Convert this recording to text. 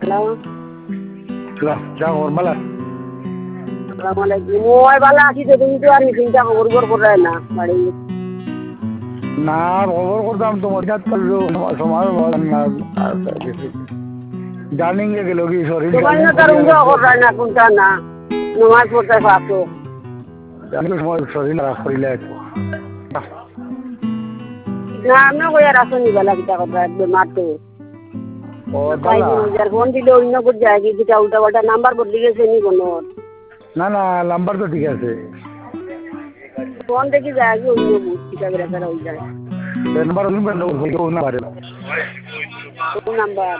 hello যাও ওর বেলা আসসালামাইকুম ওই ভালো আছি তো তুমি তো আর চিন্তা খবর করে না বাড়ি না খবর করতাম তোমার সময় জার্নিং এ গেল কি শরীর তোমার না তার উঙ্গ করে না কোনটা না নমাজ পড়তে পারছো সময় শরীর খারাপ করিলে না আমি কই আর আসনি বেলা কিটা কথা একদম মারতে ও তাই দাদা যার ফোন দিলে অন্য করে যায় কি যেটা উল্টা পাল্টা নাম্বার বদলে গেছে নি কোনো না না নাম্বার তো ঠিক আছে ফোন দেখি যায় কি অন্য কিটা বেড়া হয়ে যায় নাম্বার কোন নাম্বার